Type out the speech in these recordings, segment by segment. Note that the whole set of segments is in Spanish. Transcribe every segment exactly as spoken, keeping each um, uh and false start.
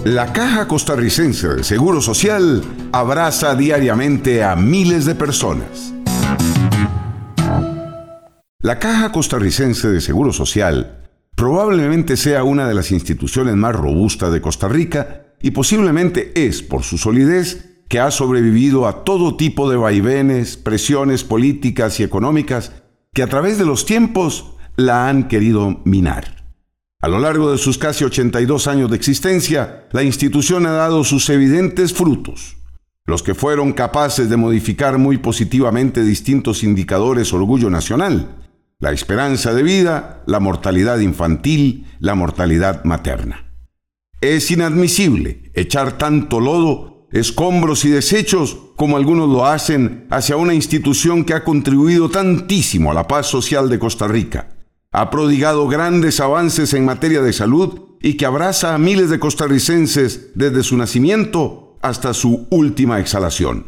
La Caja Costarricense de Seguro Social abraza diariamente a miles de personas. La Caja Costarricense de Seguro Social probablemente sea una de las instituciones más robustas de Costa Rica y posiblemente es, por su solidez, que ha sobrevivido a todo tipo de vaivenes, presiones políticas y económicas que a través de los tiempos la han querido minar. A lo largo de sus casi ochenta y dos años de existencia, la institución ha dado sus evidentes frutos, los que fueron capaces de modificar muy positivamente distintos indicadores orgullo nacional: la esperanza de vida, la mortalidad infantil, la mortalidad materna. Es inadmisible echar tanto lodo, escombros y desechos como algunos lo hacen hacia una institución que ha contribuido tantísimo a la paz social de Costa Rica, ha prodigado grandes avances en materia de salud y que abraza a miles de costarricenses desde su nacimiento hasta su última exhalación.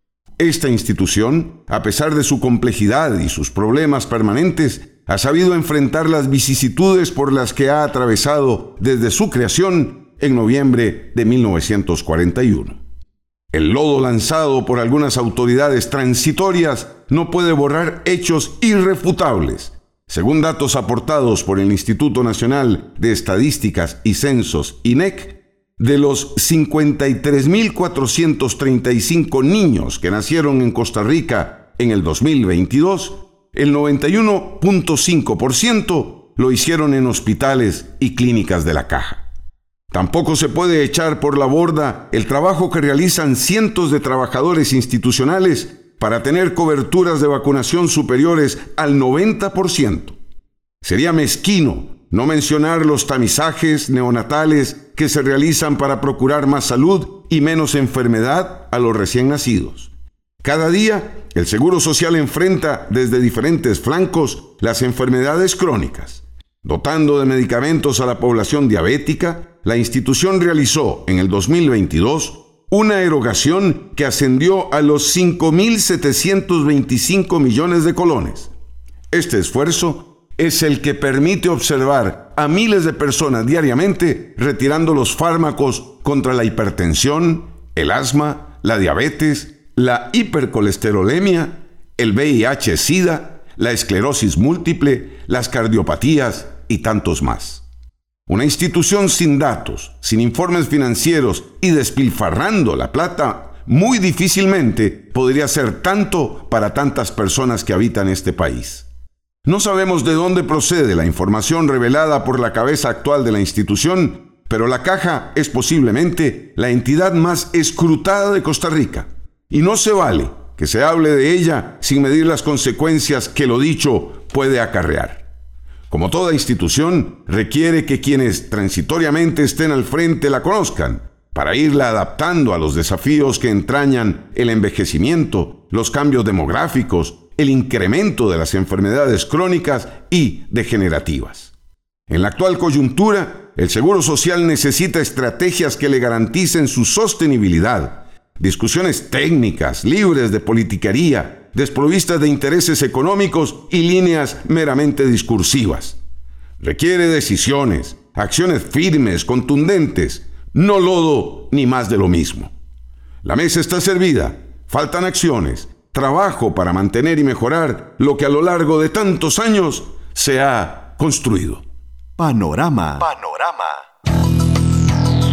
Esta institución, a pesar de su complejidad y sus problemas permanentes, ha sabido enfrentar las vicisitudes por las que ha atravesado desde su creación en noviembre de mil novecientos cuarenta y uno. El lodo lanzado por algunas autoridades transitorias no puede borrar hechos irrefutables. Según datos aportados por el Instituto Nacional de Estadísticas y Censos, I N E C, de los cincuenta y tres mil cuatrocientos treinta y cinco niños que nacieron en Costa Rica en el dos mil veintidós, el noventa y uno punto cinco por ciento lo hicieron en hospitales y clínicas de la Caja. Tampoco se puede echar por la borda el trabajo que realizan cientos de trabajadores institucionales para tener coberturas de vacunación superiores al noventa por ciento. Sería mezquino no mencionar los tamizajes neonatales que se realizan para procurar más salud y menos enfermedad a los recién nacidos. Cada día, el Seguro Social enfrenta desde diferentes flancos las enfermedades crónicas. Dotando de medicamentos a la población diabética, la institución realizó en el dos mil veintidós una erogación que ascendió a los cinco mil setecientos veinticinco millones de colones. Este esfuerzo es el que permite observar a miles de personas diariamente retirando los fármacos contra la hipertensión, el asma, la diabetes, la hipercolesterolemia, el V I H-Sida, la esclerosis múltiple, las cardiopatías y tantos más. Una institución sin datos, sin informes financieros y despilfarrando la plata, muy difícilmente podría ser tanto para tantas personas que habitan este país. No sabemos de dónde procede la información revelada por la cabeza actual de la institución, pero la Caja es posiblemente la entidad más escrutada de Costa Rica. Y no se vale que se hable de ella sin medir las consecuencias que lo dicho puede acarrear. Como toda institución, requiere que quienes transitoriamente estén al frente la conozcan, para irla adaptando a los desafíos que entrañan el envejecimiento, los cambios demográficos, el incremento de las enfermedades crónicas y degenerativas. En la actual coyuntura, el Seguro Social necesita estrategias que le garanticen su sostenibilidad, discusiones técnicas, libres de politiquería, desprovistas de intereses económicos y líneas meramente discursivas. Requiere decisiones, acciones firmes, contundentes, no lodo ni más de lo mismo. La mesa está servida, faltan acciones, trabajo para mantener y mejorar lo que a lo largo de tantos años se ha construido. Panorama. Panorama.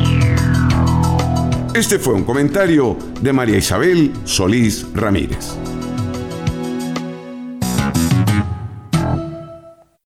Este fue un comentario de María Isabel Solís Ramírez.